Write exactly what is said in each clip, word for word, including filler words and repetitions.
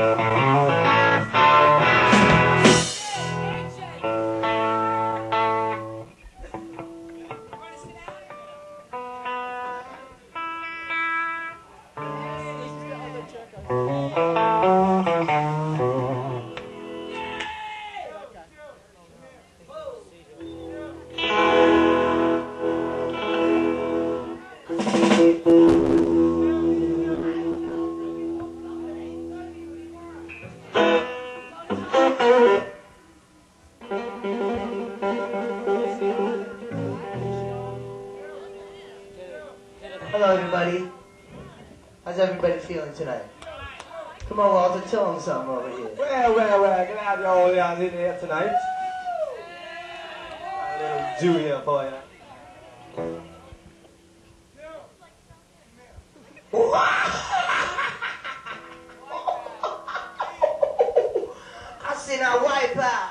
Hello, everybody. How's everybody feeling tonight? Come on, Walter, tell them something over here. Well, well, well, can I have you all down in here tonight? Got a little Jew here for you. I seen our wipe out.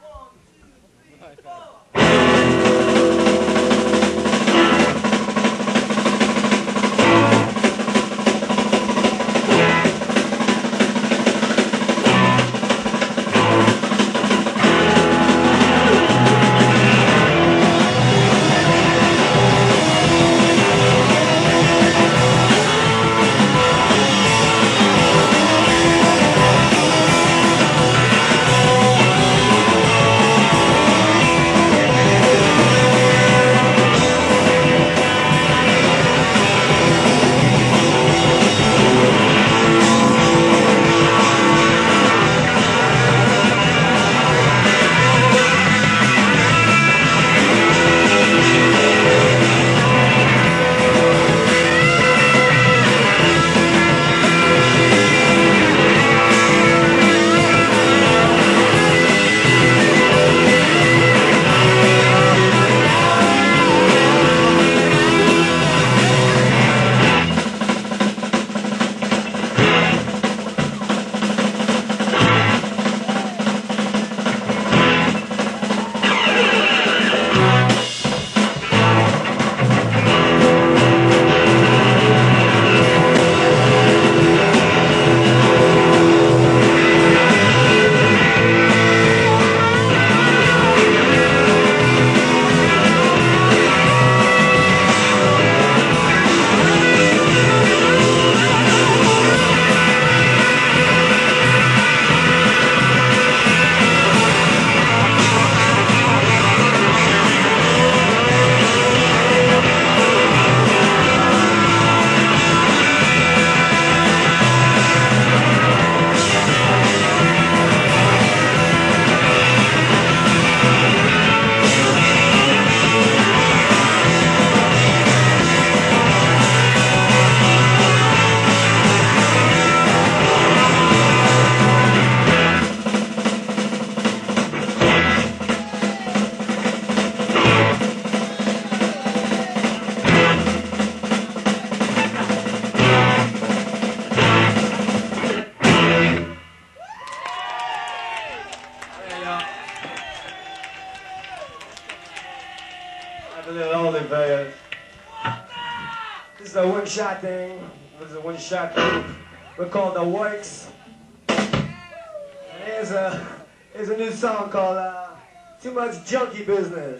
A little older for you. This is a one-shot thing. This is a one-shot group. We're called The Works. And here's a, here's a new song called uh, Too Much Junkie Business.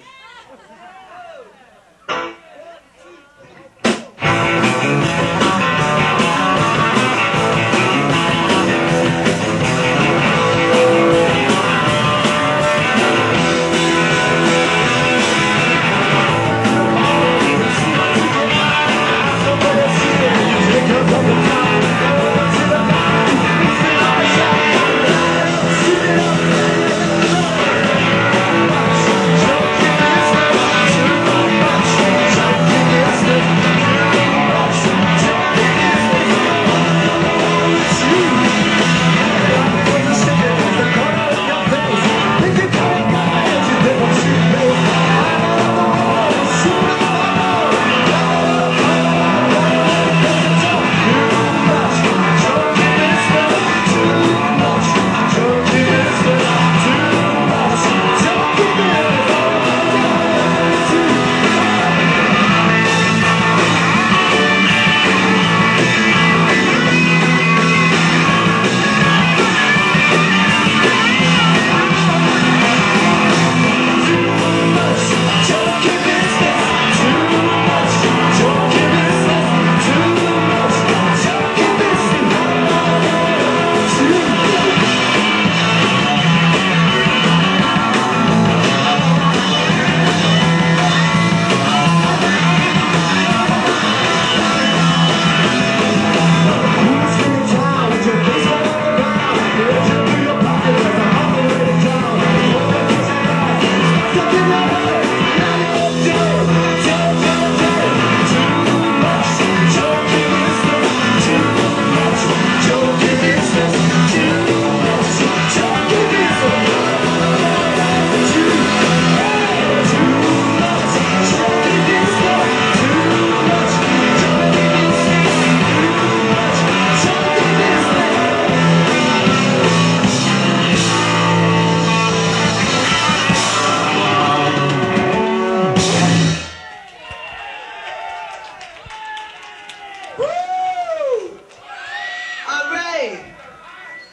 Junkie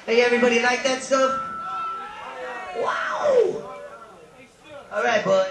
Hey, everybody like that stuff? Wow! All right, boys.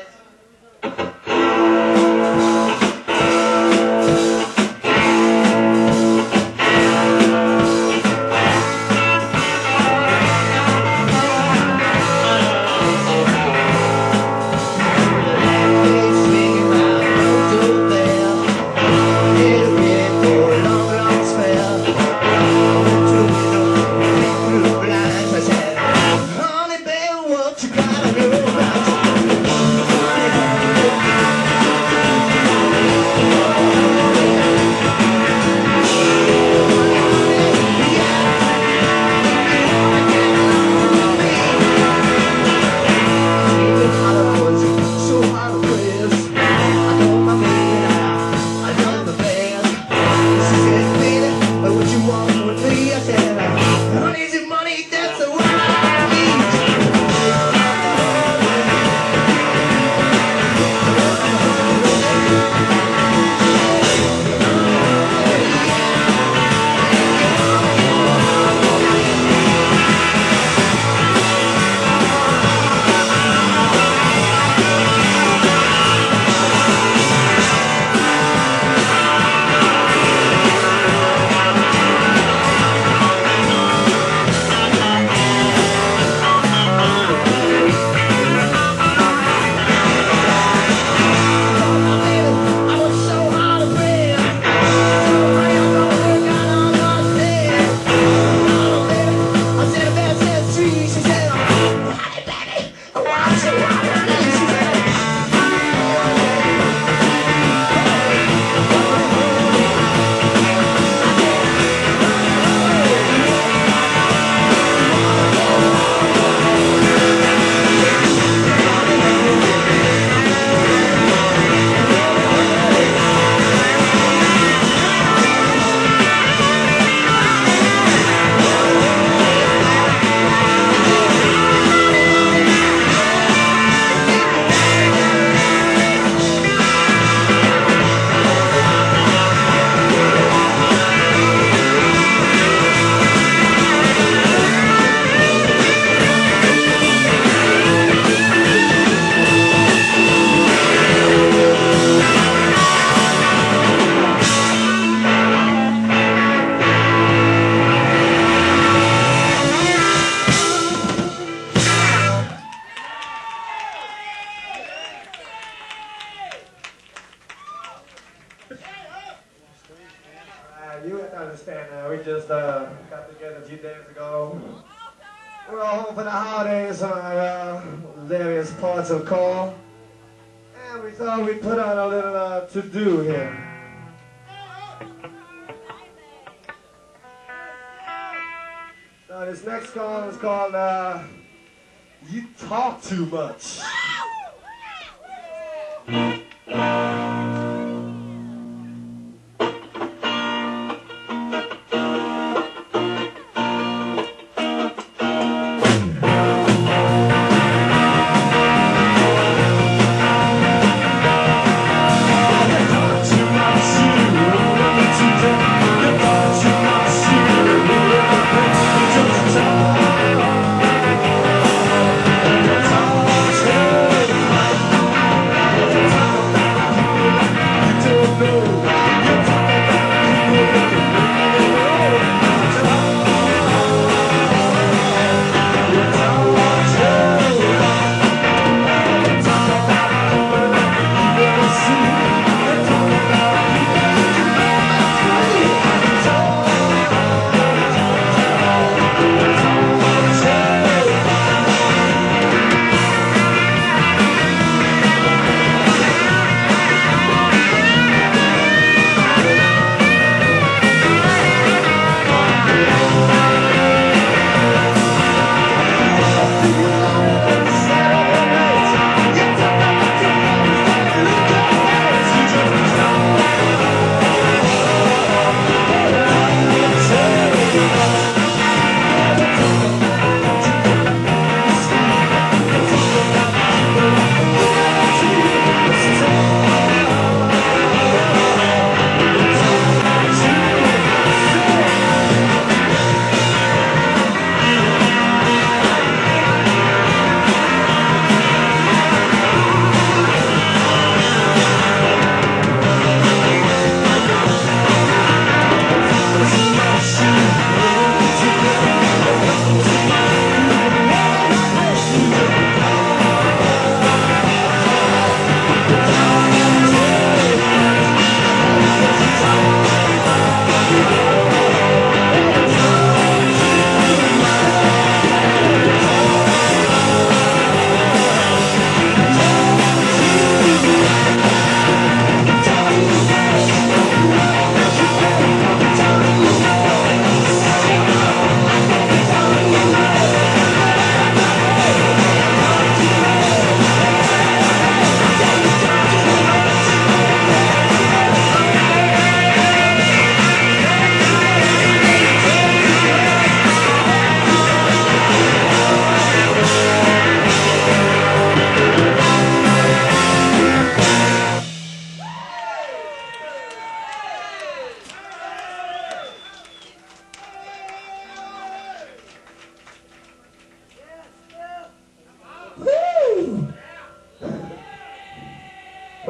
You have to understand now, we just uh, got together a few days ago. We're all home for the holidays on our uh, various parts of call. And we thought we'd put on a little uh, to-do here. So this next call is called uh, You Talk Too Much. Talk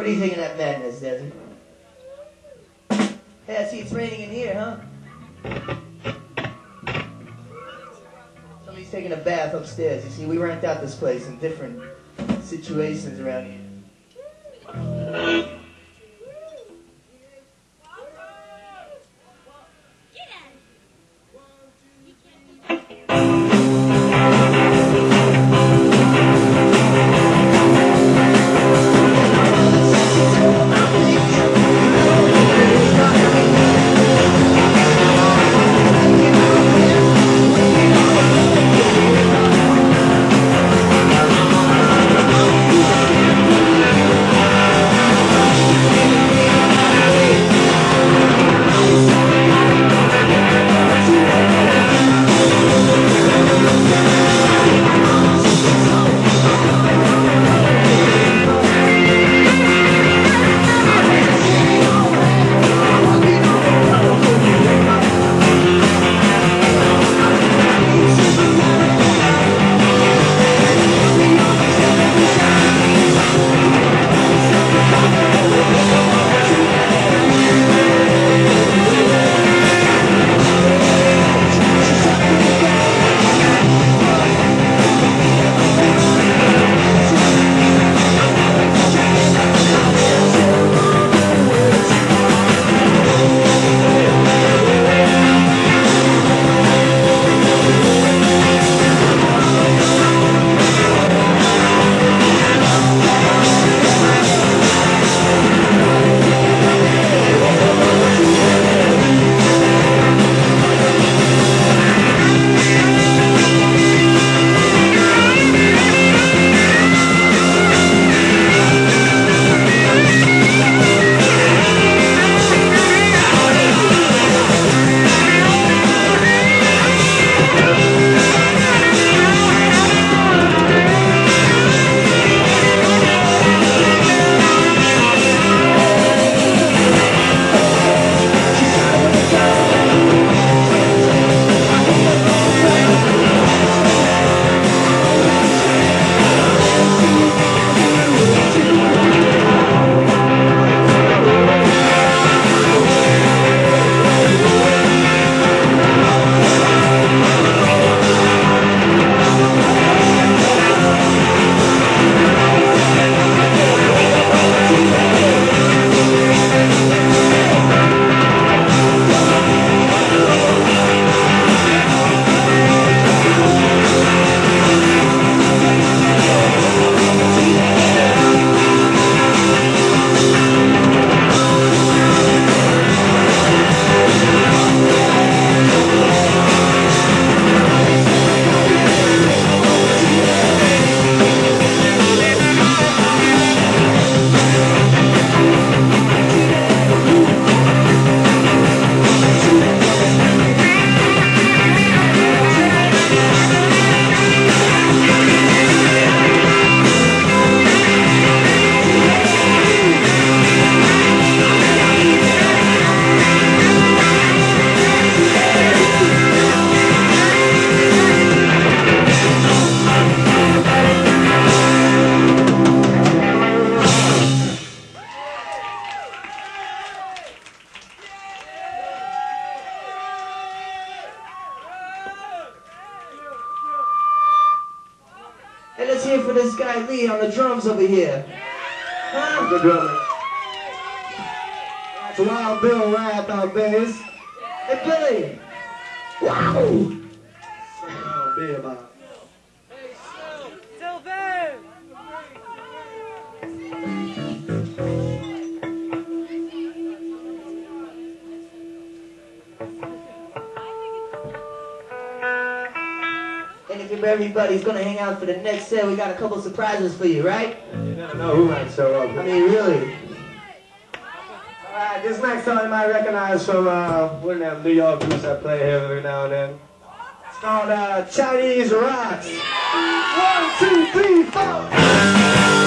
What do you think of that madness, Desert? Hey, I see it's raining in here, huh? Somebody's taking a bath upstairs. You see, we rent out this place in different situations around here. Hey, let's hear for this guy Lee on the drums over here. Huh? The drummer. That's Wild Bill Rath on bass. Hey, Billy. Wow. Something I'll be about. And if everybody's gonna hang out for the next set, we got a couple surprises for you, right? You never know who might show up. I mean, really. Alright, this next song you might recognize from uh, one of them New York groups that play here every now and then. It's called uh, Chinese Rocks. One, two, three, four.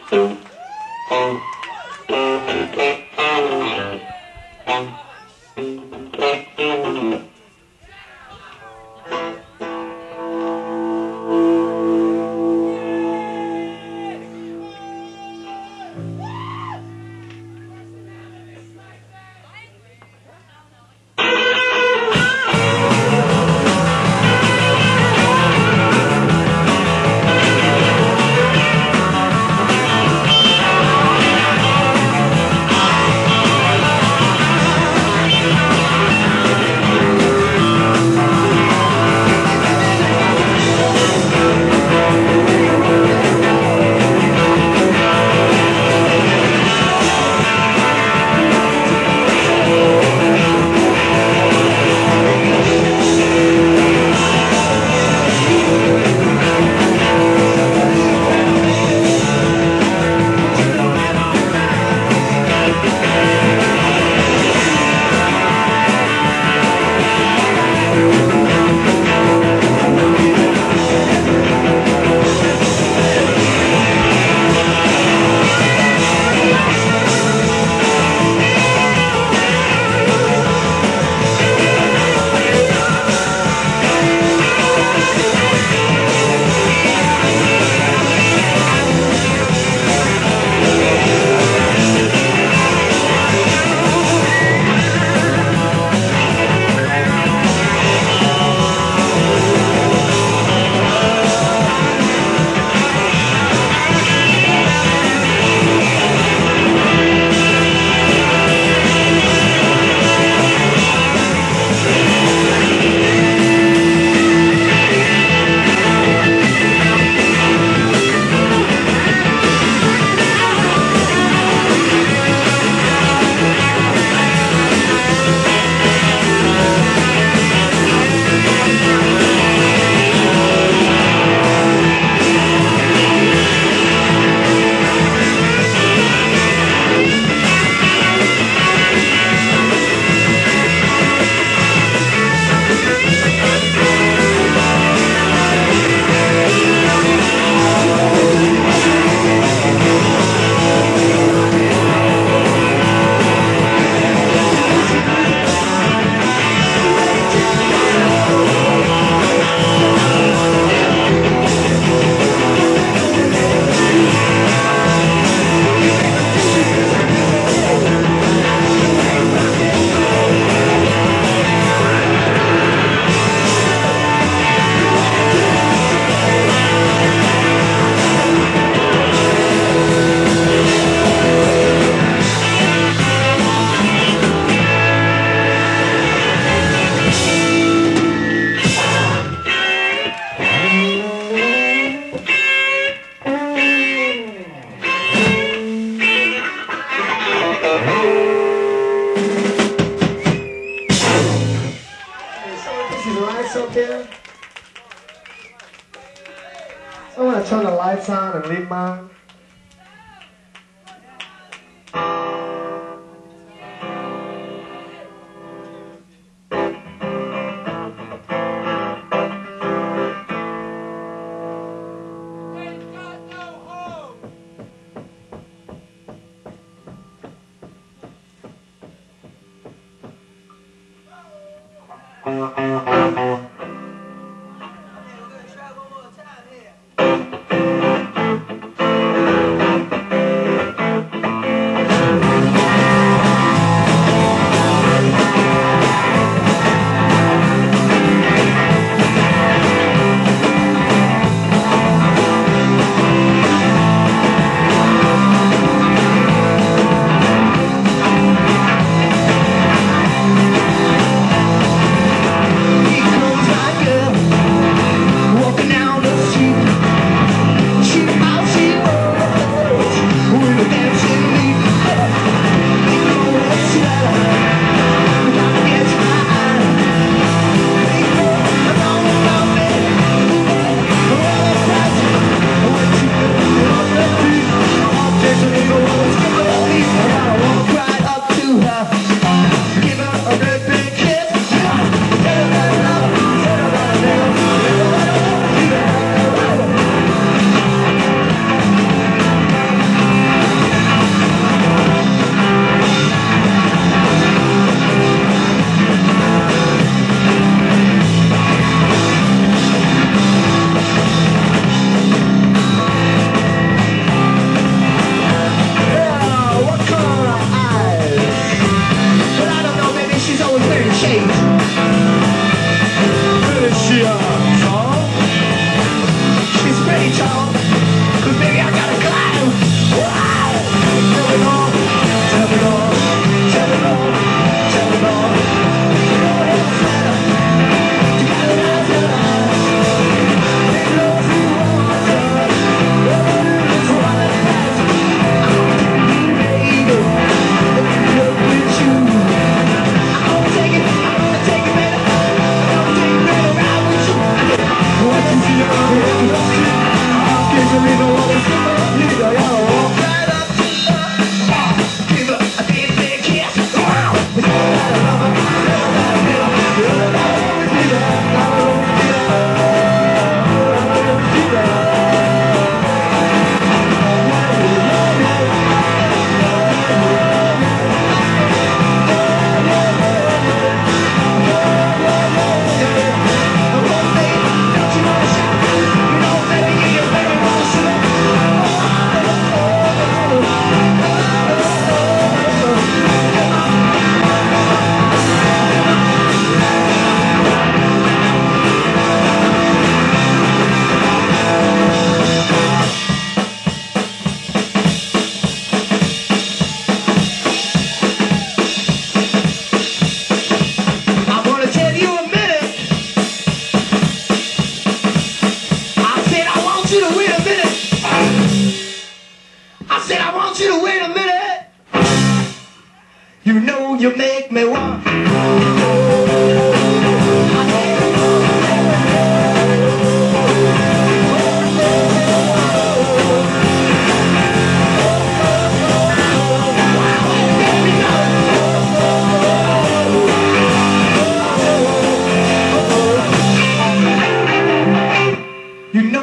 I want to turn the lights on and leave mine.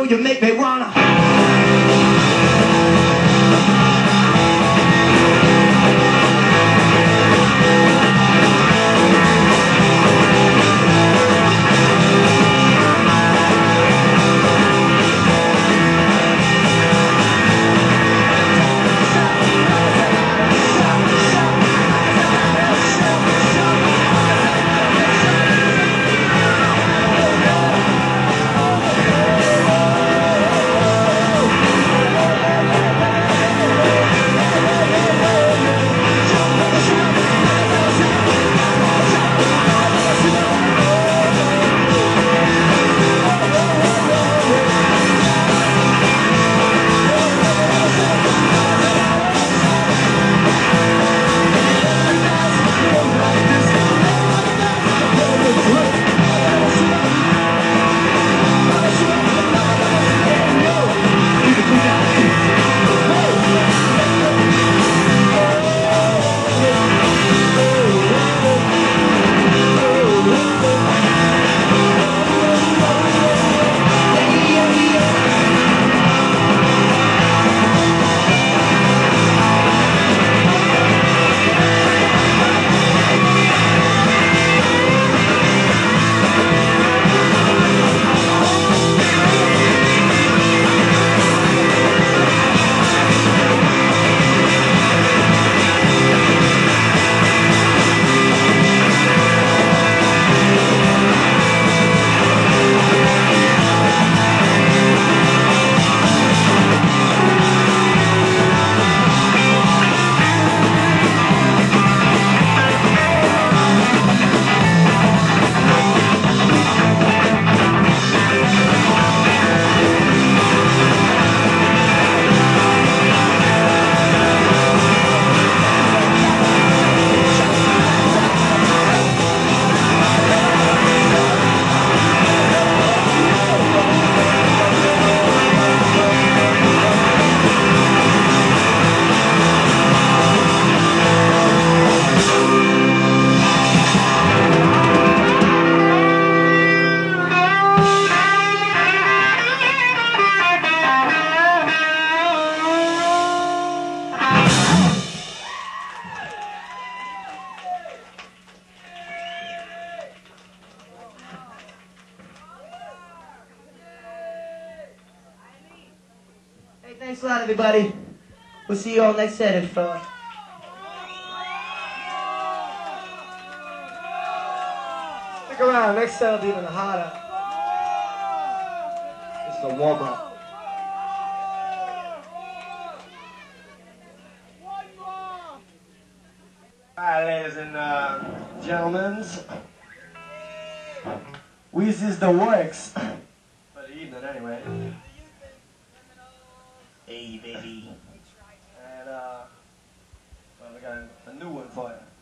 you make me wanna. Hey, thanks a lot, everybody. We'll see you all next set if, uh... Stick around, next set will be even hotter. It's the warm-up. Alright, ladies and uh, gentlemen. This is the works. For the evening, anyway. Hey, baby. And, uh, well, we got a new one for you.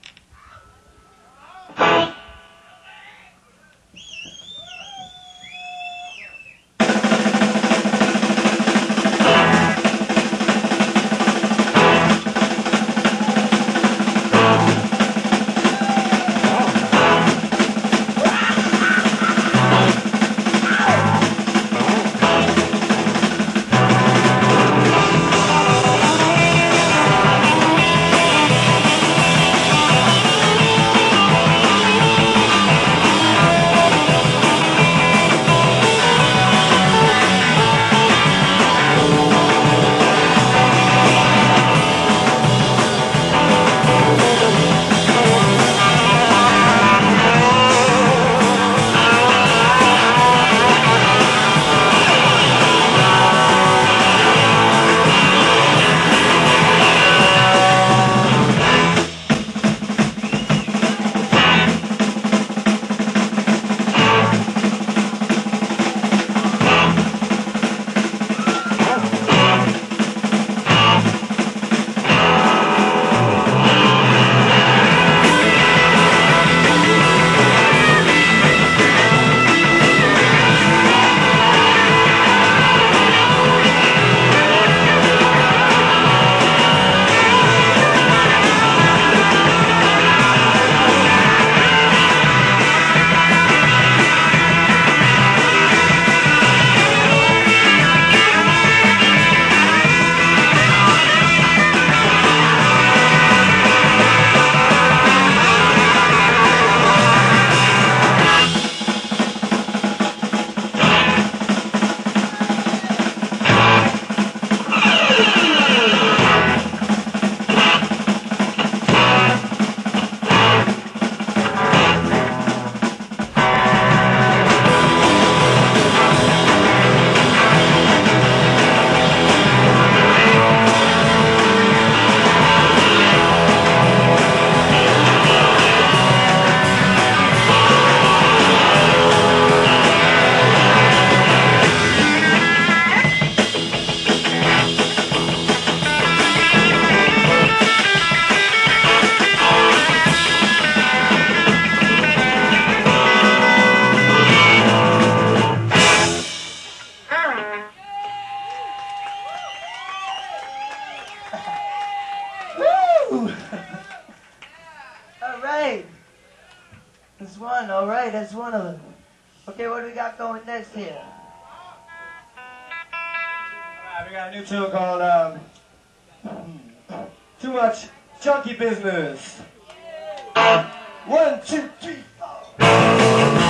here. Alright, we got a new tune called um, Too Much Junkie Business. One, two, three, four.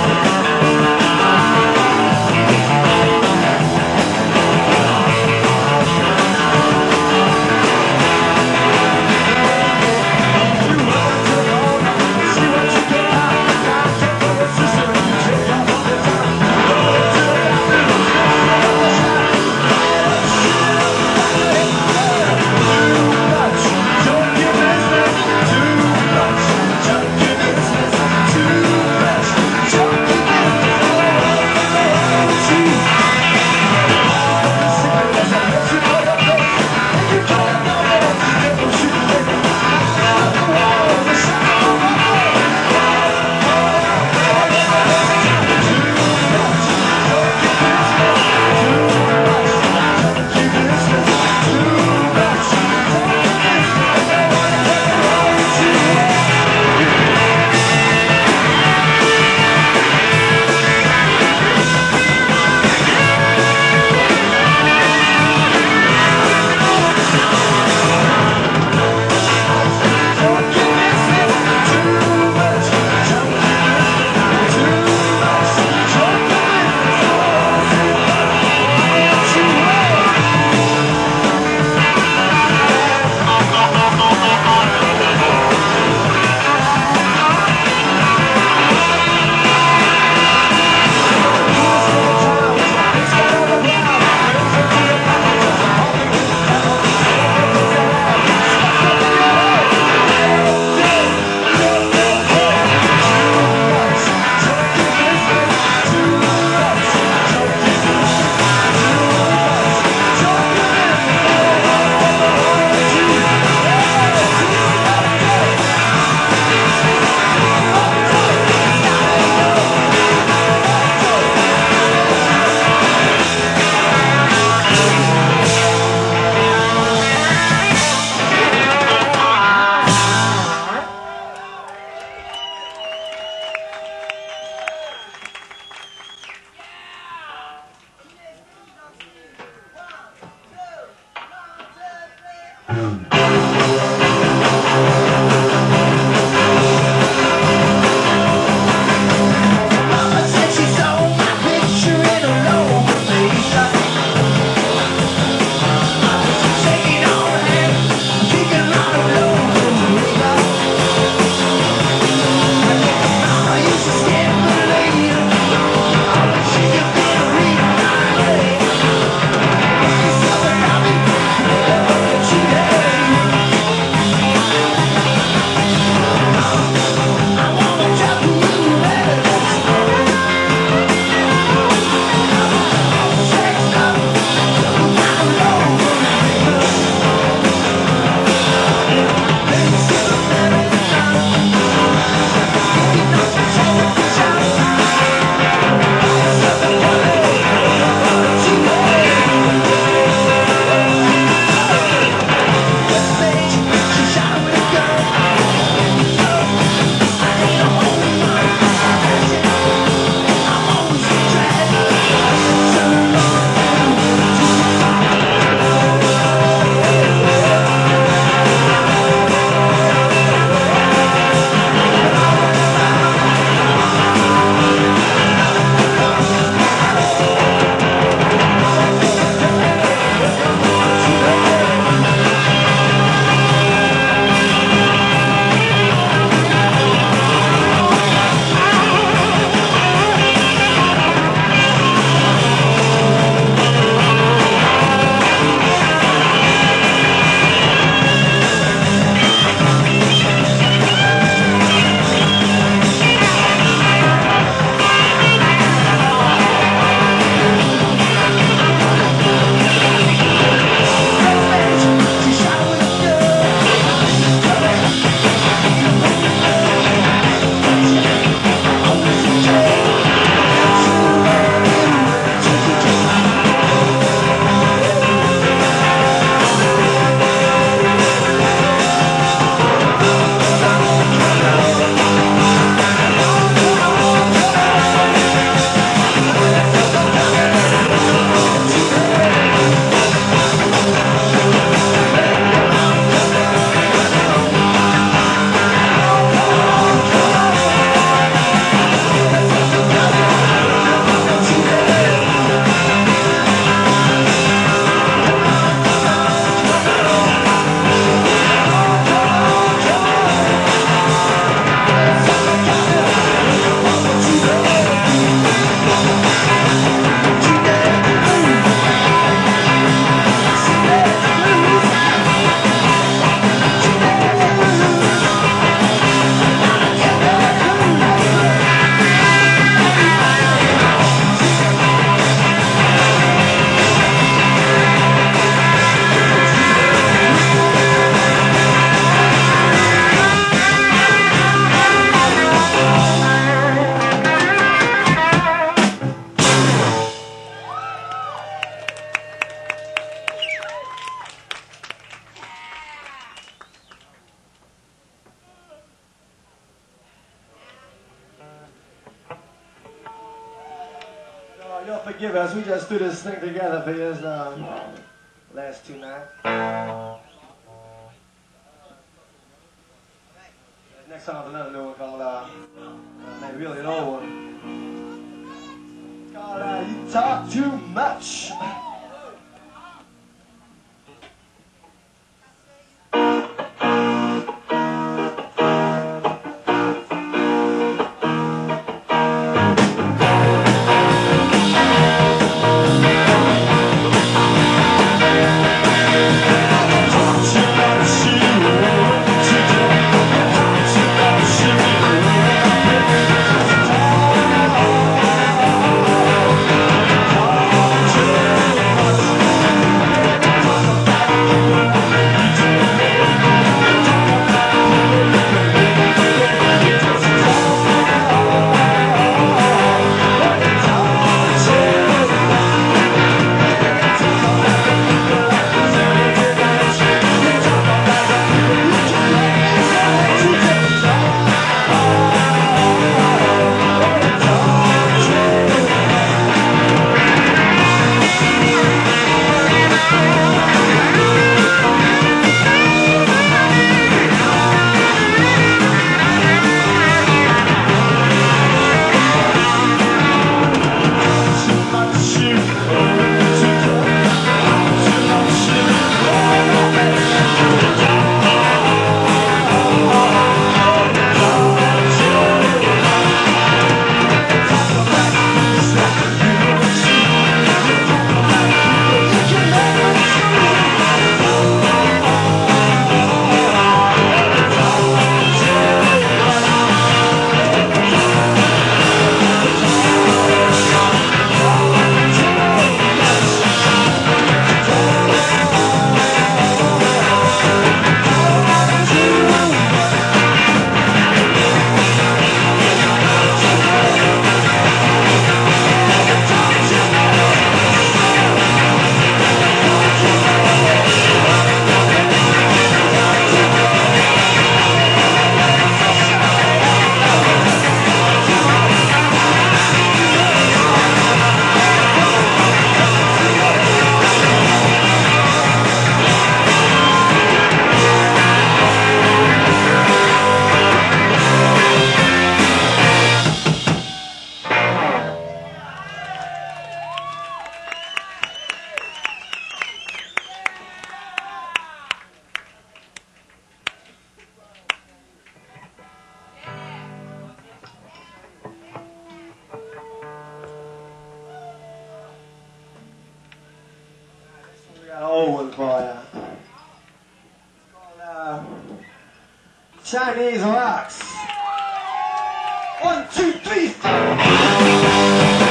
Today forgive us. We just do this thing together for you um, last two nights. Next song is another new one called, uh, uh maybe really an old one. It's called uh, You Talk Too Much. Old one for you. It's called uh, Chinese Rocks. One, two, three, four.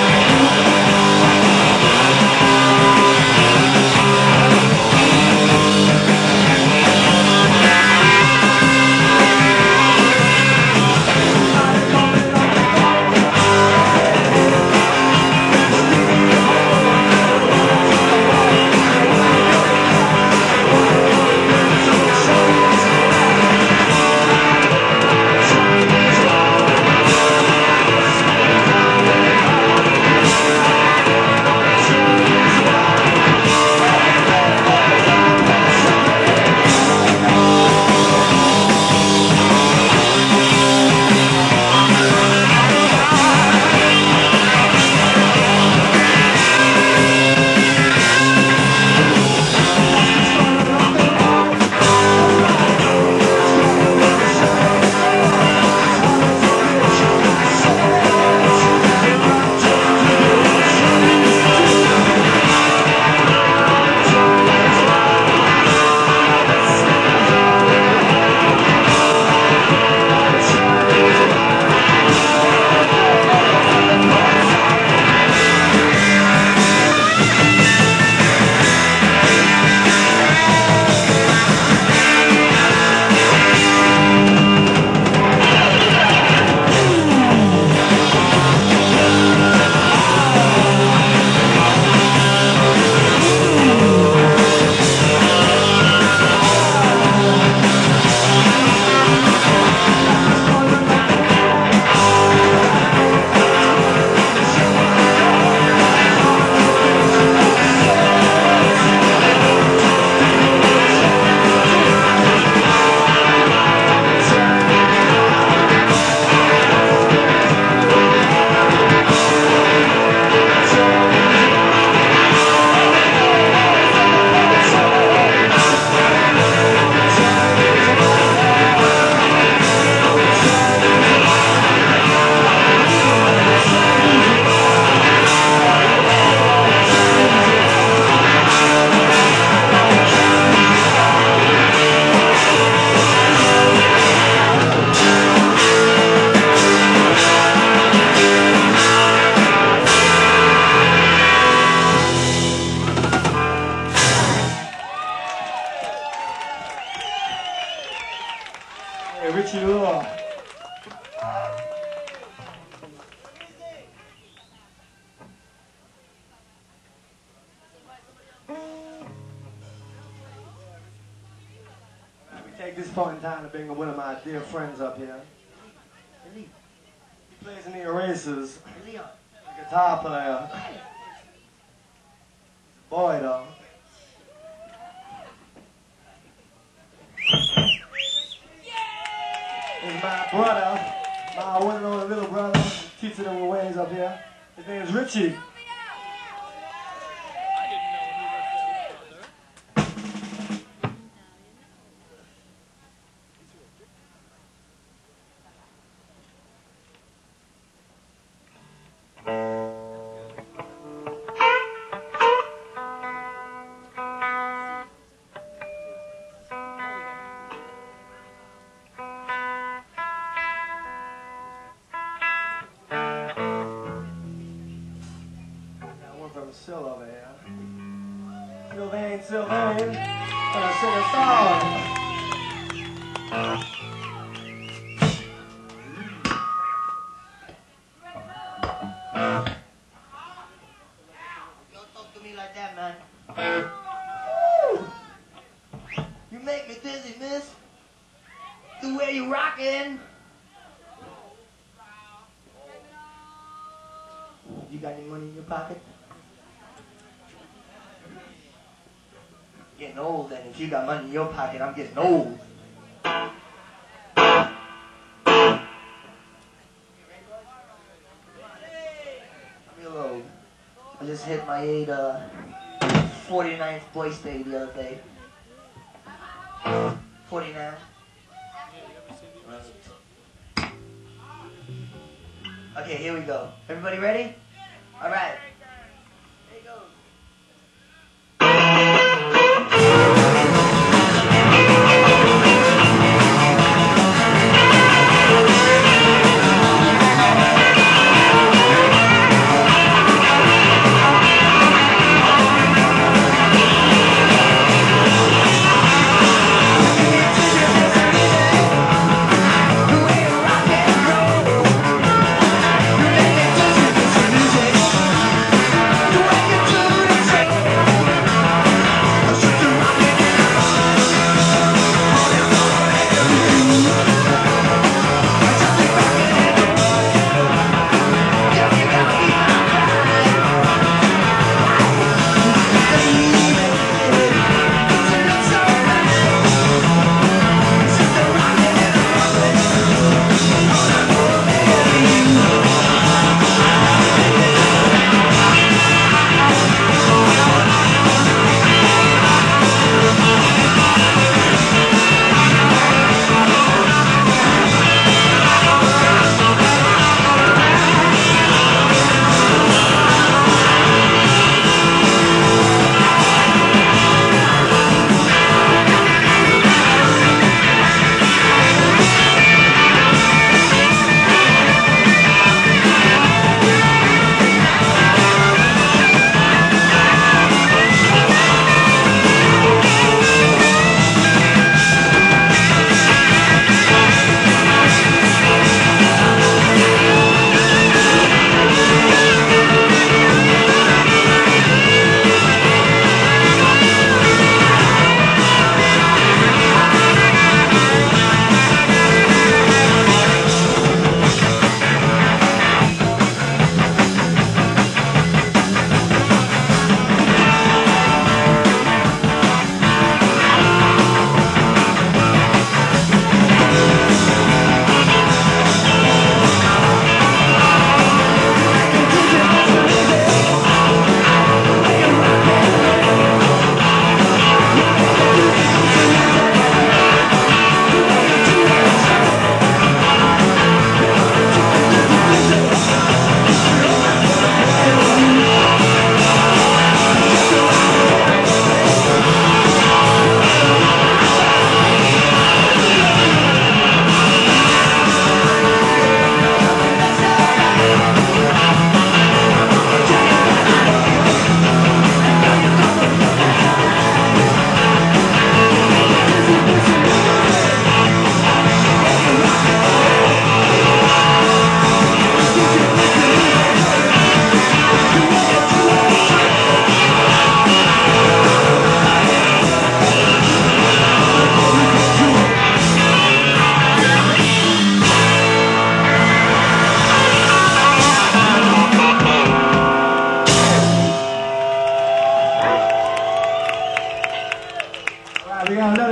take this point in time to bring one of my dear friends up here. He plays in the Erasers. A guitar player. Boy, though. This is my brother, my one and only little brother, teaching him ways up here. His name is Richie. Still over here. Sylvain, Sylvain, gonna sing a song. Don't talk to me like that, man. You make me dizzy, miss. The way you rockin'. You got any money in your pocket? Getting old, and if you got money in your pocket, I'm getting old. I'm real old. I just hit my eight, uh, forty-ninth birthday the other day. forty-nine. Okay, here we go. Everybody ready? All right. Here you go.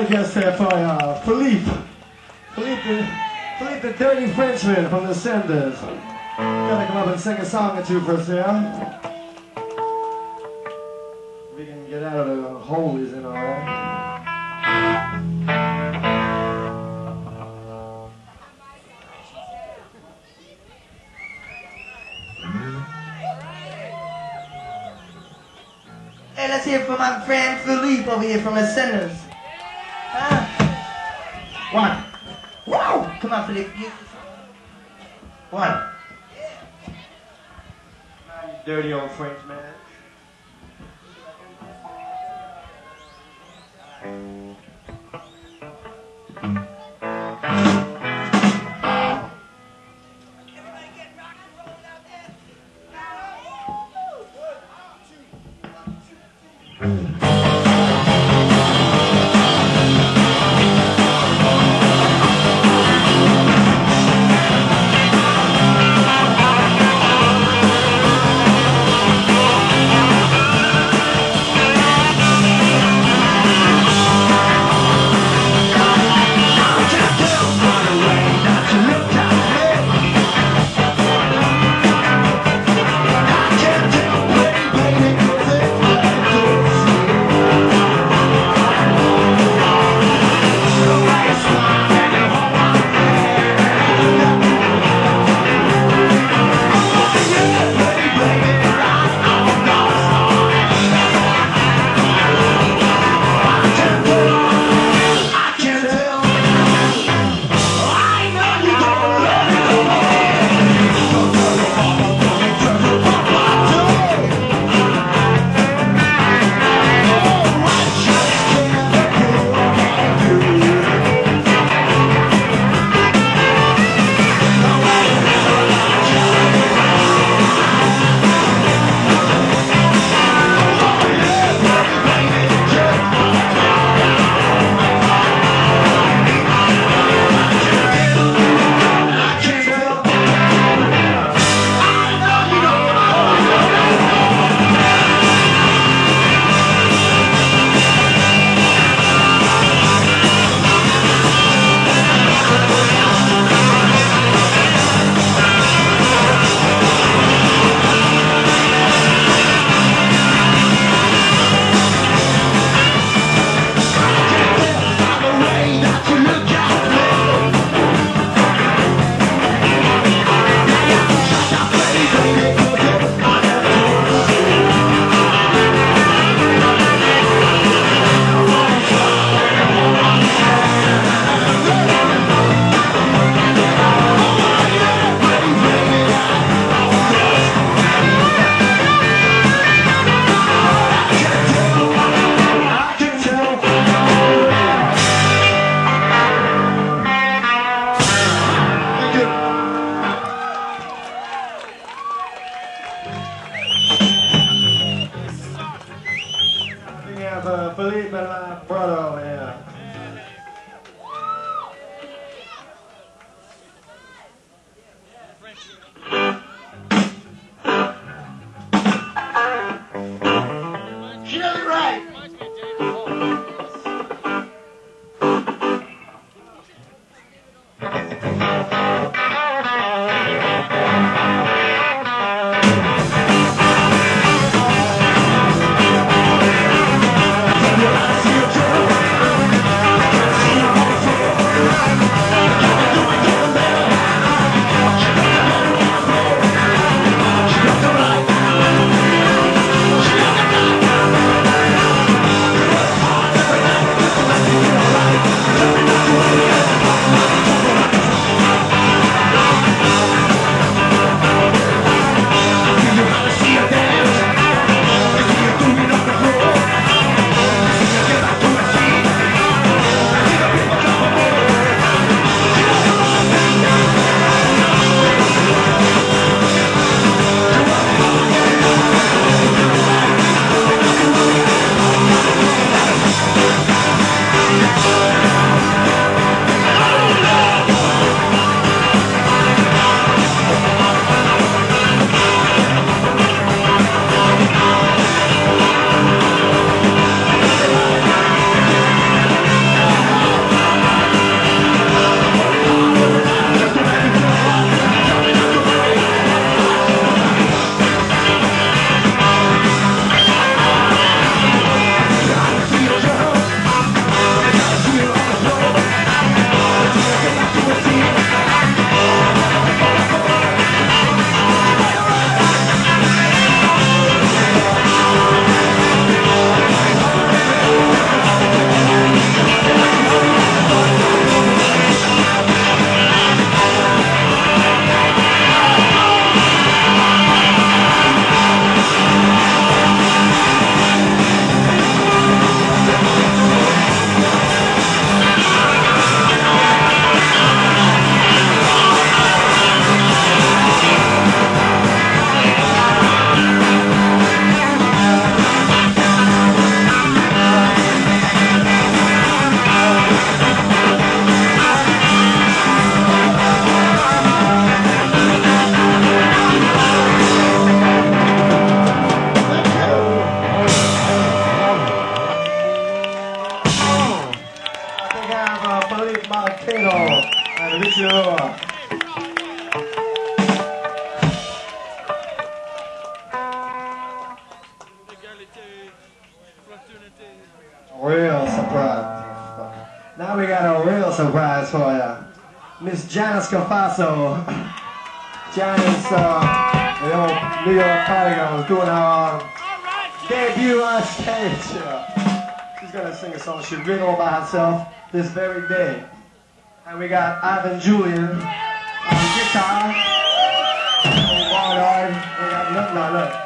guest here for uh, Philippe. Philippe the, Philippe the dirty Frenchman from the Senders. Gotta come up and sing a song or two for us here. We can get out of the holies and all that. Hey, let's hear from my friend Philippe over here from the Senders. Huh? One. Whoa! Come on, Philippe. You... One. You dirty old French man. Uh, Philippe and my brother over here. She does it right. Real surprise. Now we got a real surprise for you. Miss Janice Cafasso. Janice, uh, the old New York party girl, is doing her uh, debut on stage. Uh, she's gonna sing a song she wrote all by herself this very day. And we got Ivan Julian on guitar. Oh, Lord, we got nothing on it.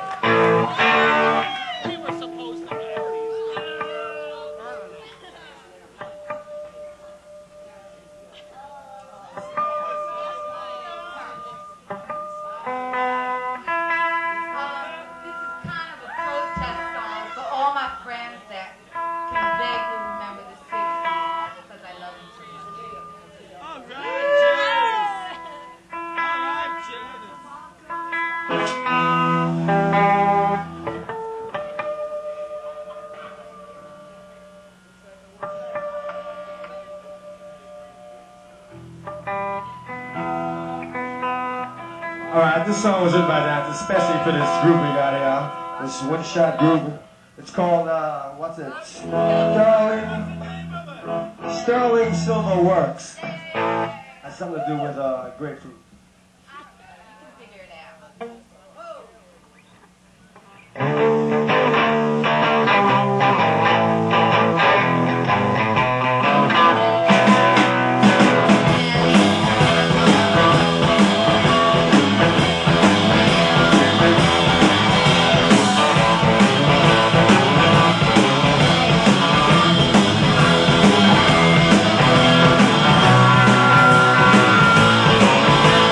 Alright, this song was written by Dance, especially for this group we got here. This one-shot group. It's called, uh, what's it? Sterling, Sterling Silver Works. Has something to do with uh, grapefruit. Thank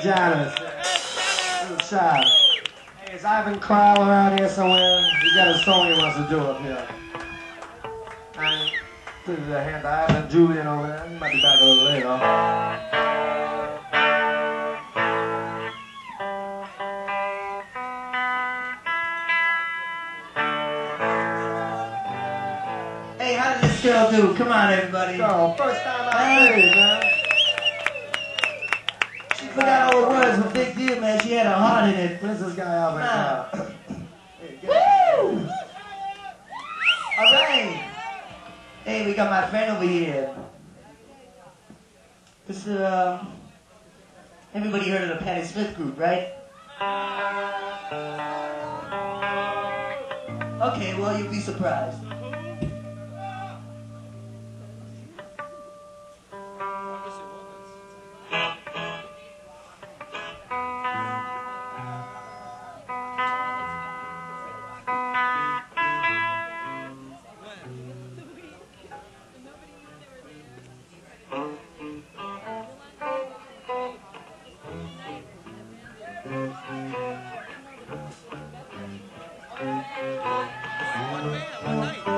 Janice. Little child. Hey, is Ivan Crowell around here somewhere? He got a song he wants to do up here. And this is a hand to Ivan Julian over there. He might be back a little later. Hey, how did this girl do? Come on, everybody. So, first time I heard it, man. She forgot all the words, but big deal, man. She had a heart in it. Where's this guy Ivan Nah. Crowell? Woo! All right. Hey, we got my friend over here. This is, um, everybody heard of the Patti Smith group, right? Okay, well, you'll be surprised. One man, one night.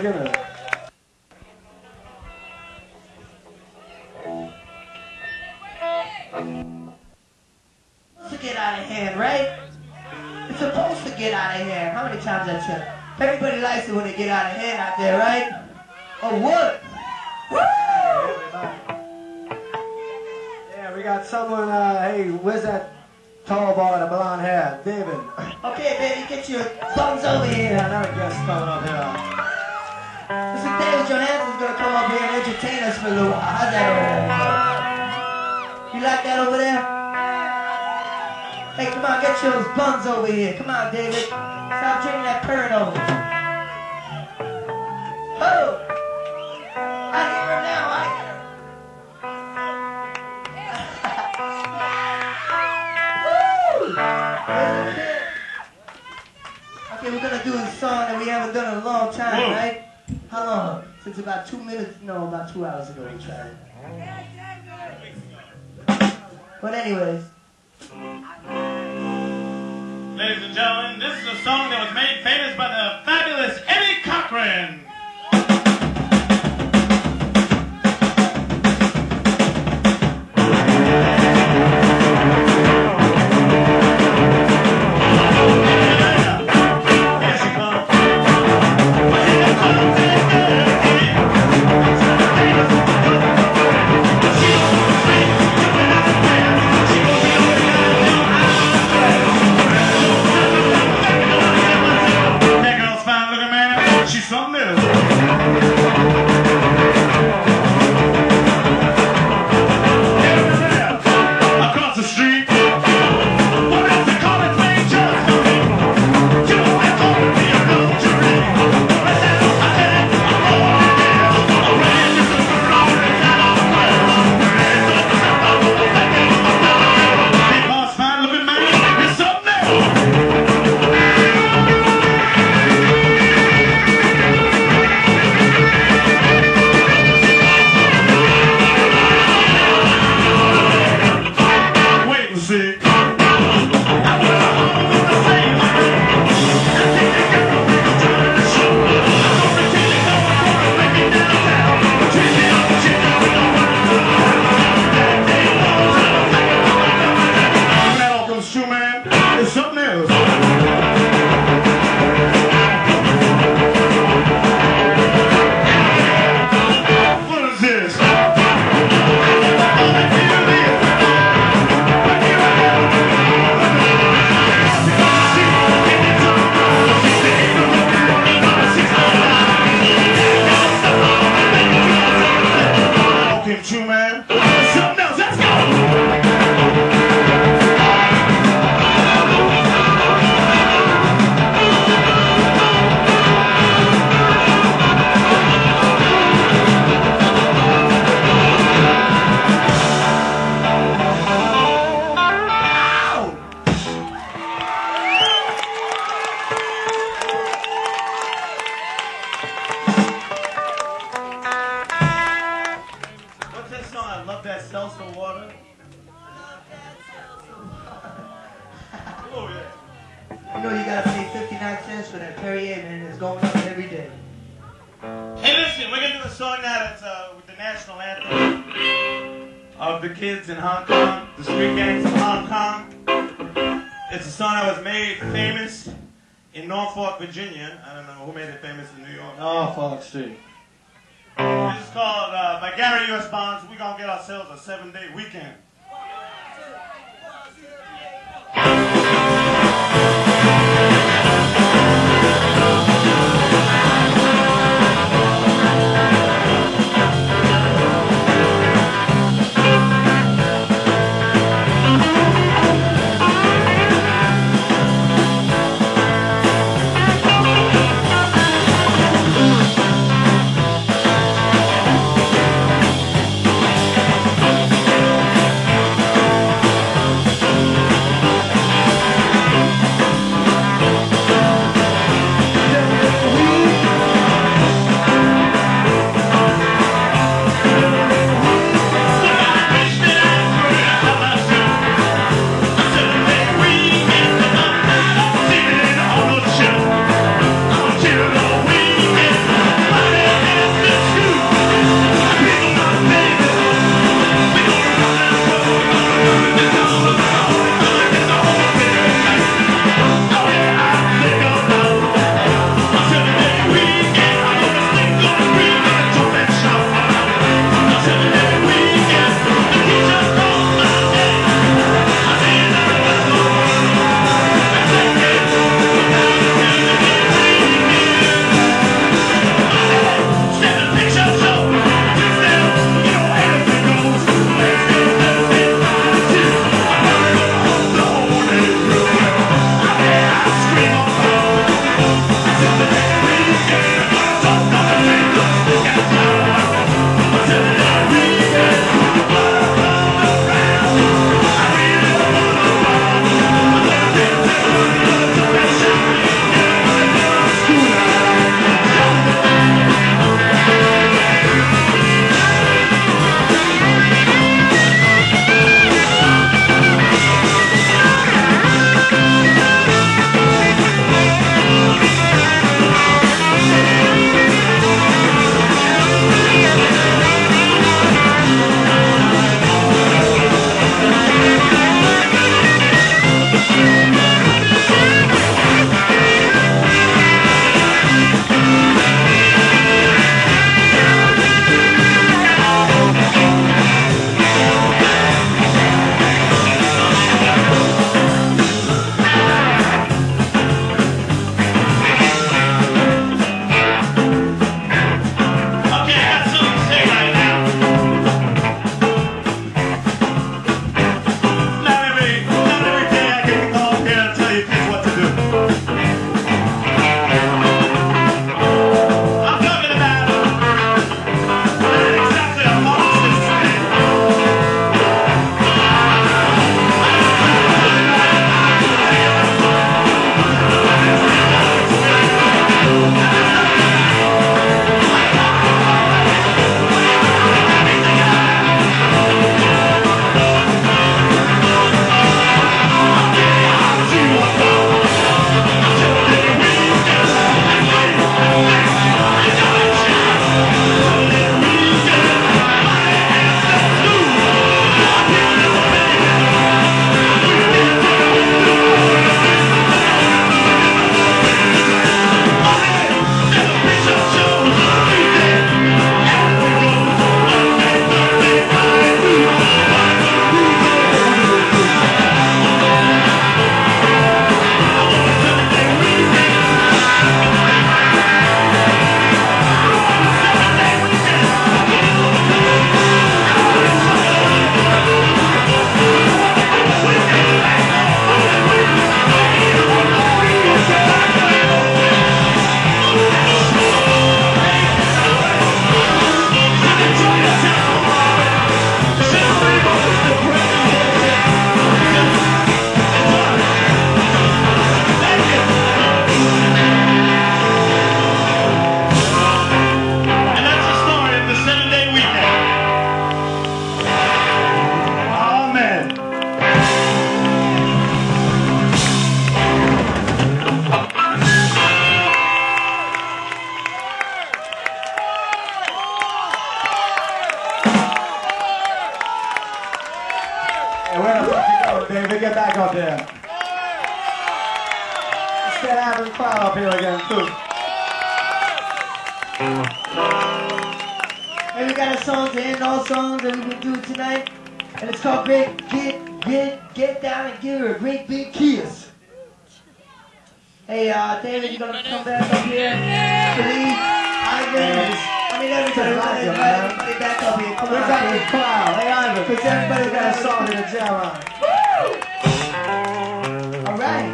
Skinner. To get out of hand, right? It's supposed to get out of hand. How many times I tell? Everybody likes it when they get out of hand out there, right? Oh, what? Woo! Yeah, we got someone, uh, hey, where's that tall boy with the blonde hair? David. Okay, baby, get your thumbs over here. Yeah, another guest coming up here. Mister David Johansen's gonna come up here and entertain us for a little while. How's that over there? You like that over there? Hey, come on, get your buns over here. Come on, David. Stop drinking that Pernod. Oh! I hear him now, I hear him. Woo! Okay, we're gonna do a song that we haven't done in a long time, Whoa. right? How long? Since about two minutes, no, about two hours ago we tried it. But anyways. Ladies and gentlemen, this is a song that was made famous by the fabulous Eddie Cochran. You know you gotta pay fifty-nine cents for that Perrier, man. It's going up every day. Hey, listen, we're gonna do a song now that's uh, with the national anthem of the kids in Hong Kong, the street gangs of Hong Kong. It's a song that was made famous in Norfolk, Virginia. I don't know who made it famous in New York. Norfolk Street. This is called uh, by Gary U S Bonds. We're gonna get ourselves a seven-day weekend. David. Get back up there. Instead of having a crowd up here again, too. And we got a song to end all songs that we will do tonight. And it's called Great Get Get Get Down and Give Her a Great Big Kiss. Hey, uh, David, you gonna come back up here? Please, Ivan, I mean everybody, we're gonna invite everybody back up here. Come We on, got David. the crowd. Hey, Ivan. Because everybody's got a song to the jam on. All right.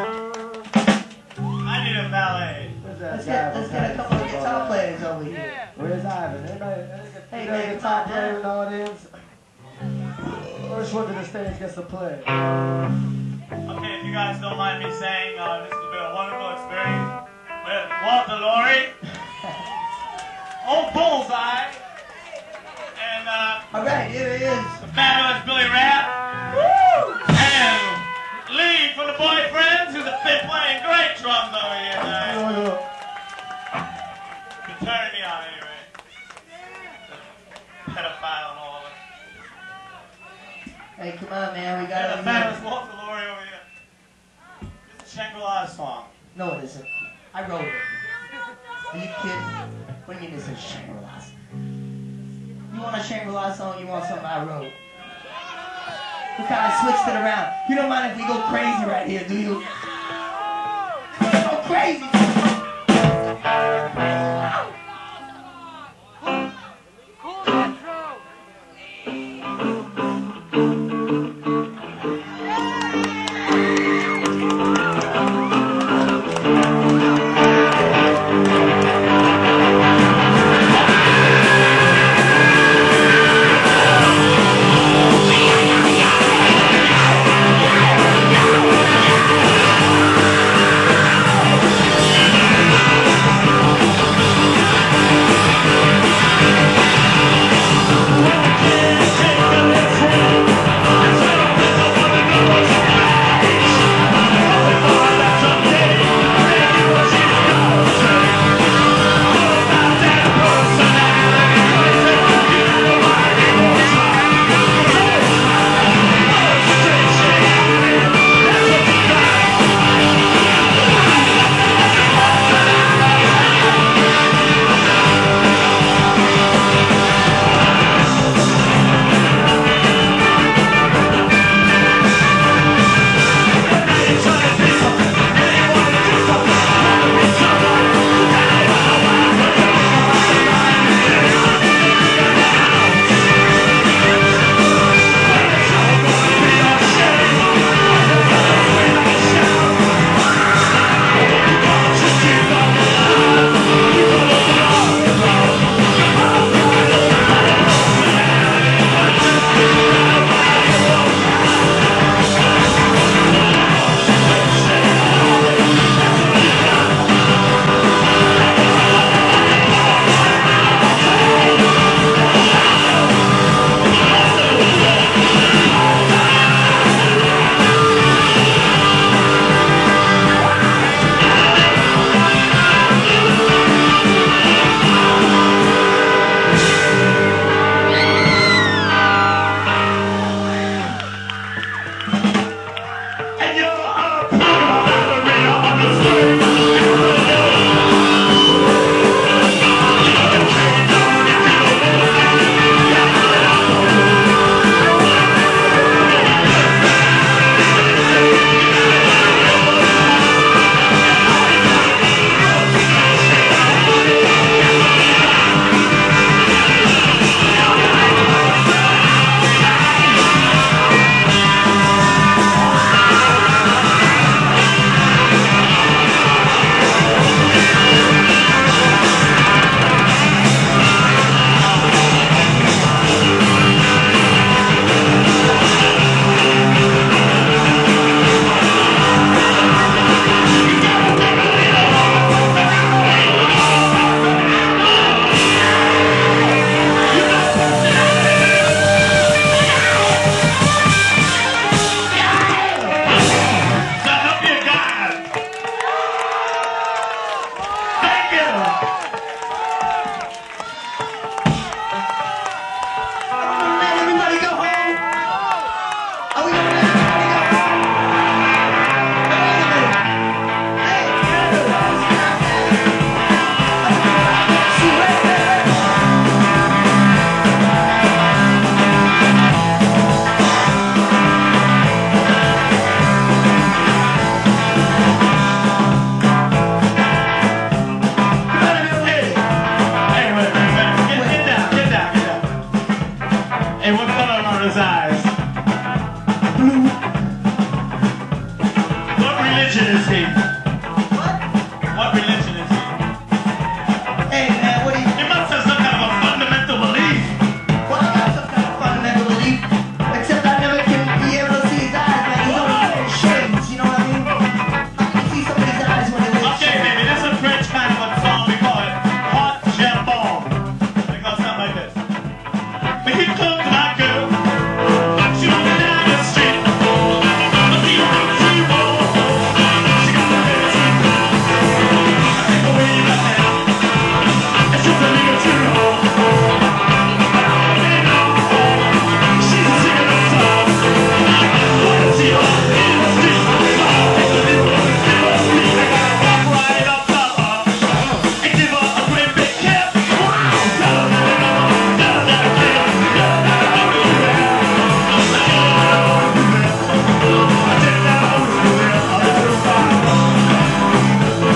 I need a valet. Where's that Let's guy get, let's from get a couple of guitar players over here. Where's Ivan? Anybody? Hey, Hey, man, man, guitar come on player down. in the audience. First one to the stage gets to play. Okay, if you guys don't mind me saying, uh, this has been a wonderful experience with Walter Laurie, Old Bullseye, and uh, All right, here it is. the fabulous Billy Rapp, and Lee from the Boyfriends, who's been playing great drums over here tonight. Been turning me on anyway. The pedophile and all of it. Hey, come on, man, we Yeah, got the it. fabulous Walter Laurie over here. This is a Shangri-La song. No, it isn't. I wrote it. Are you kidding? What do you mean this is Shangri-La? You want a Shangri-La song? You want something I wrote? We kind of switched it around. You don't mind if we go crazy right here, do you? Go crazy! Thank Hey, what color are his eyes? Blue. What religion is he? What? What religion is he? Hey man, what do you? He must have some kind of a fundamental belief. Well, I got some kind of fundamental belief, except I never can be able to see his eyes, man. He's only wearing shades, you know what I mean? How can you see somebody's eyes when they wear Okay, shades? baby, this is a French kind of a song. We call it Hot Jambon. It goes something like this. But here comes my girl. She walking down the street. I see her on the tree wall. She got her hair sweet. I take her way right now. It's just a little too long. But all day long, she's singing a song. Wanna see her in the street. So I'll take a little bit of me. I gotta walk right up to her and give her a great big kiss. Wow! Tell her that I love her. Tell her that I care. Tell her that I always do that. Tell her that I always do that. I tell her that I always do that. A little while.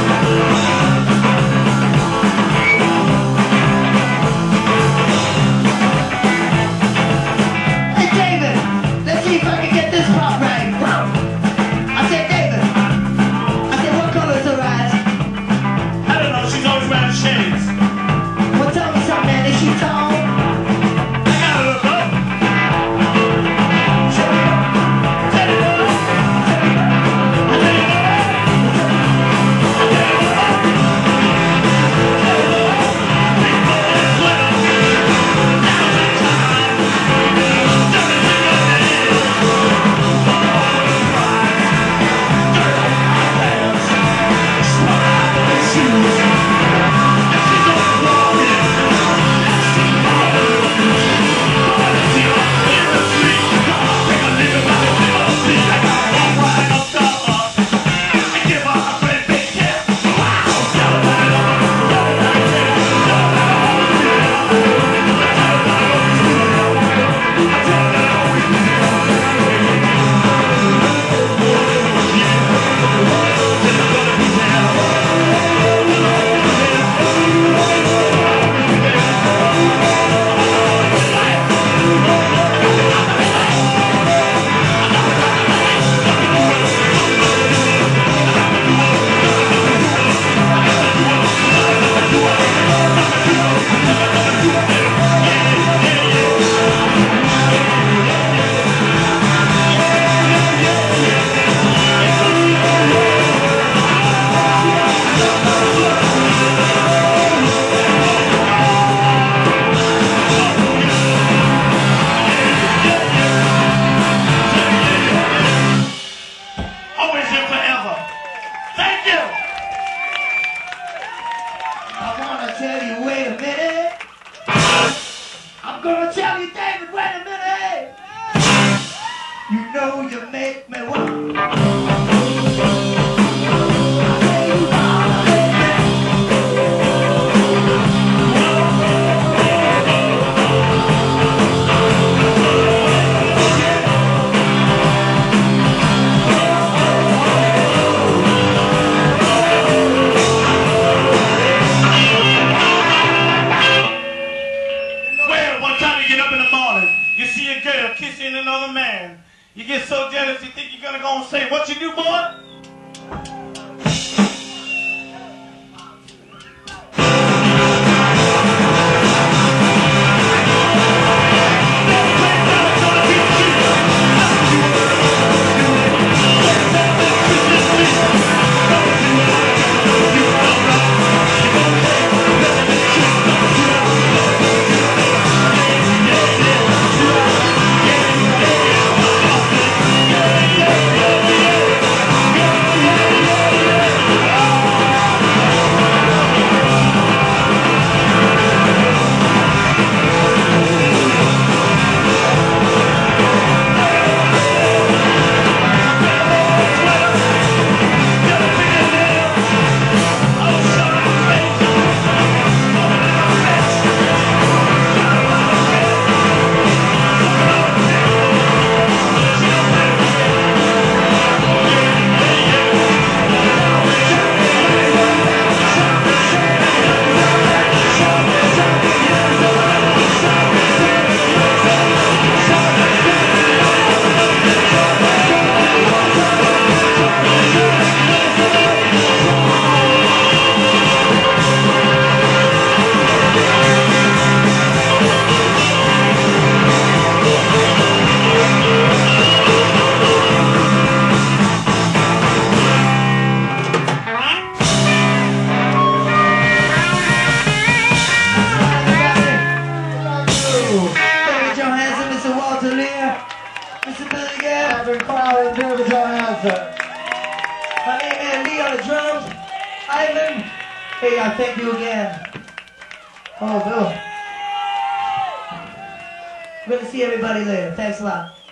Hey David, let's see if I can get this part right. I said David. I said what color is her eyes? I don't know. She's always wearing shades. Well, tell me something, man. Is she tall? I gotta look up. Tell me. Tell you what. I tell you what. Always and forever. Thank you. I wanna tell you, wait a minute. I'm gonna tell you, David, wait a minute. You know you make me want. I say you wanna make me. Well, one time you get up in the morning, you see a girl kissing another man. You get so jealous, you think you're gonna go and say, "What you do, boy?" and crowd and David Johansson. My name is Lee on the drums. Ivan. Hey, I thank you again. Oh, Bill. We're gonna see everybody later. Thanks a lot.